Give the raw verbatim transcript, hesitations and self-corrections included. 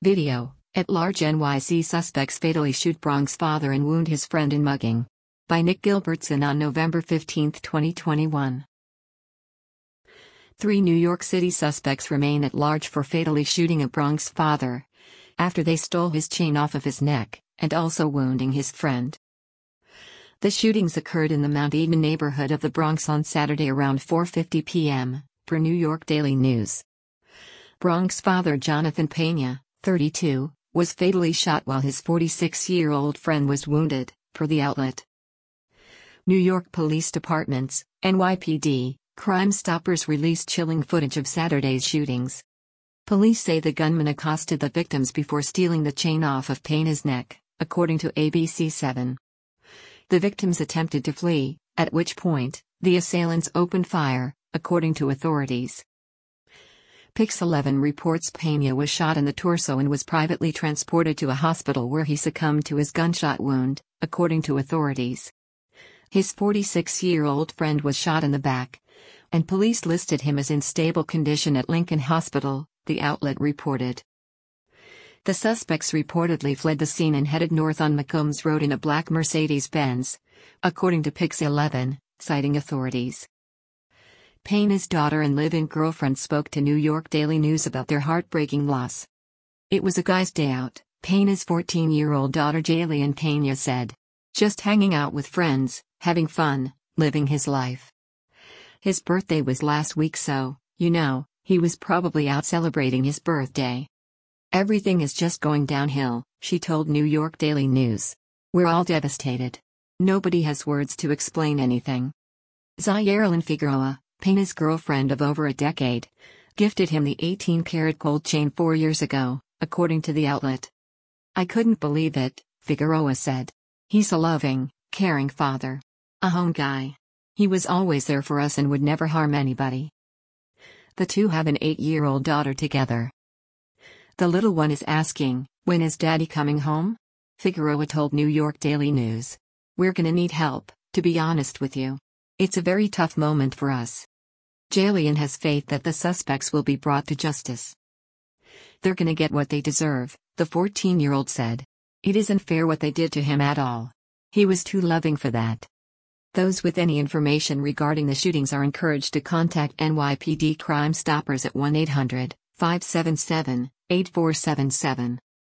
Video: At-large N Y C suspects fatally shoot Bronx father and wound his friend in mugging. By Nick Gilbertson on November fifteenth, twenty twenty-one. Three New York City suspects remain at large for fatally shooting a Bronx father after they stole his chain off of his neck, and also wounding his friend. The shootings occurred in the Mount Eden neighborhood of the Bronx on Saturday around four fifty p m, per New York Daily News. Bronx father Jonathan Pena, thirty-two, was fatally shot while his forty-six-year-old friend was wounded, per the outlet. New York Police Department's N Y P D Crime Stoppers released chilling footage of Saturday's shootings. Police say the gunman accosted the victims before stealing the chain off of Pena's neck, according to A B C seven. The victims attempted to flee, at which point, the assailants opened fire, according to authorities. Pix eleven reports Pena was shot in the torso and was privately transported to a hospital where he succumbed to his gunshot wound, according to authorities. His forty-six-year-old friend was shot in the back, and police listed him as in stable condition at Lincoln Hospital, the outlet reported. The suspects reportedly fled the scene and headed north on McCombs Road in a black Mercedes-Benz, according to Pix eleven, citing authorities. Pena's daughter and live-in girlfriend spoke to New York Daily News about their heartbreaking loss. "It was a guy's day out," Pena's fourteen-year-old daughter Jaylian Pena said. "Just hanging out with friends, having fun, living his life. His birthday was last week, so, you know, he was probably out celebrating his birthday. Everything is just going downhill," she told New York Daily News. "We're all devastated. Nobody has words to explain anything." Zayerlin Figueroa, Pena's girlfriend of over a decade, gifted him the eighteen karat gold chain four years ago, according to the outlet. "I couldn't believe it," Figueroa said. "He's a loving, caring father. A home guy. He was always there for us and would never harm anybody." The two have an eight-year-old daughter together. "The little one is asking, 'When is Daddy coming home?'" Figueroa told New York Daily News. "We're gonna need help, to be honest with you. It's a very tough moment for us." Jaylian has faith that the suspects will be brought to justice. "They're gonna get what they deserve," the fourteen-year-old said. "It isn't fair what they did to him at all. He was too loving for that." Those with any information regarding the shootings are encouraged to contact N Y P D Crime Stoppers at one eight hundred, five seven seven, eight four seven seven.